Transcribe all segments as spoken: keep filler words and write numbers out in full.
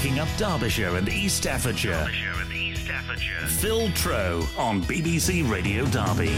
waking up Derbyshire and East Staffordshire. Derbyshire and East Staffordshire. Phil Tro on B B C Radio Derby.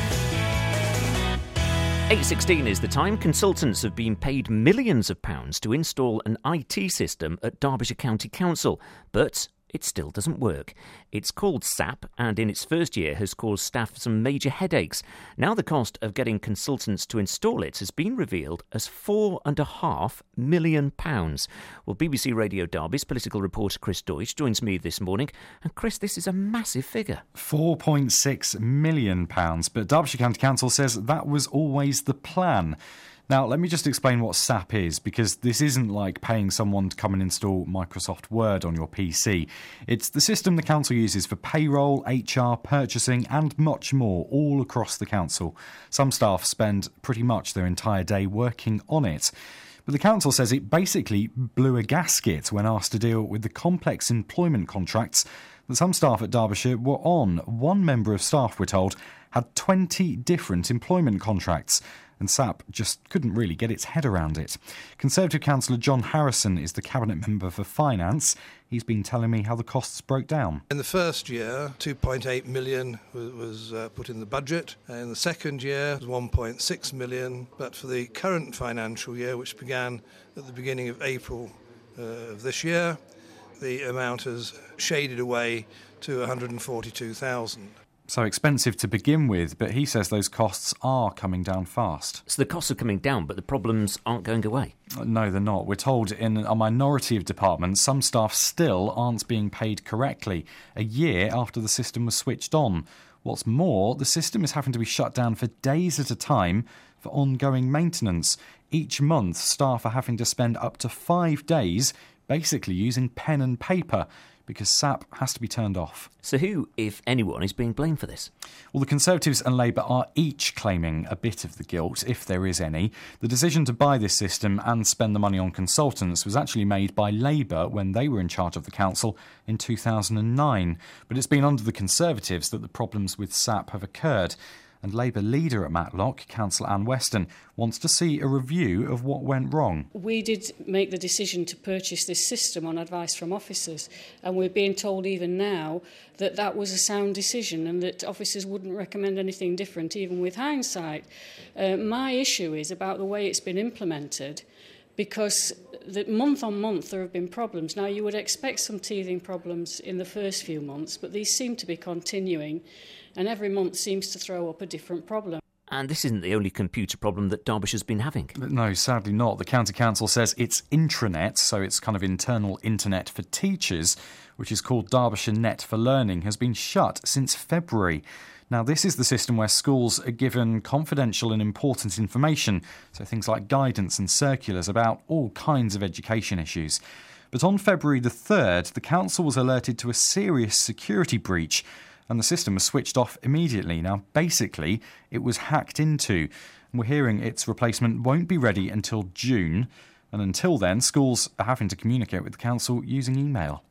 eight sixteen is the time. Consultants have been paid millions of pounds to install an I T system at Derbyshire County Council, but it still doesn't work. It's called S A P, and in its first year has caused staff some major headaches. Now the cost of getting consultants to install it has been revealed as four and a half million pounds. Well, B B C Radio Derby's political reporter Chris Deutsch joins me this morning. And Chris, this is a massive figure. four point six million pounds, but Derbyshire County Council says that was always the plan. Now, let me just explain what S A P is, because this isn't like paying someone to come and install Microsoft Word on your P C. It's the system the council uses for payroll, H R, purchasing and much more all across the council. Some staff spend pretty much their entire day working on it. But the council says it basically blew a gasket when asked to deal with the complex employment contracts that some staff at Derbyshire were on. One member of staff, we're told, had twenty different employment contracts, and S A P just couldn't really get its head around it. Conservative councillor John Harrison is the Cabinet Member for Finance. He's been telling me how the costs broke down. In the first year, two point eight million was, was uh, put in the budget. In the second year, it was one point six million. But for the current financial year, which began at the beginning of April uh, of this year, the amount has shaded away to one hundred forty-two thousand. So expensive to begin with, but he says those costs are coming down fast. So the costs are coming down, but the problems aren't going away? No, they're not. We're told in a minority of departments, some staff still aren't being paid correctly, a year after the system was switched on. What's more, the system is having to be shut down for days at a time for ongoing maintenance. Each month, staff are having to spend up to five days basically using pen and paper, because S A P has to be turned off. So who, if anyone, is being blamed for this? Well, the Conservatives and Labour are each claiming a bit of the guilt, if there is any. The decision to buy this system and spend the money on consultants was actually made by Labour when they were in charge of the council in two thousand nine. But it's been under the Conservatives that the problems with S A P have occurred. And Labour leader at Matlock, Councillor Anne Weston, wants to see a review of what went wrong. We did make the decision to purchase this system on advice from officers, and we're being told even now that that was a sound decision and that officers wouldn't recommend anything different, even with hindsight. Uh, my issue is about the way it's been implemented, because that month on month there have been problems. Now, you would expect some teething problems in the first few months, but these seem to be continuing, and every month seems to throw up a different problem. And this isn't the only computer problem that Derbyshire's been having. No, sadly not. The County Council says its intranet, so it's kind of internal internet for teachers, which is called Derbyshire Net for Learning, has been shut since February. Now, this is the system where schools are given confidential and important information, so things like guidance and circulars about all kinds of education issues. But on February the third, the council was alerted to a serious security breach, and the system was switched off immediately. Now, basically, it was hacked into, and we're hearing its replacement won't be ready until June, and until then, schools are having to communicate with the council using email.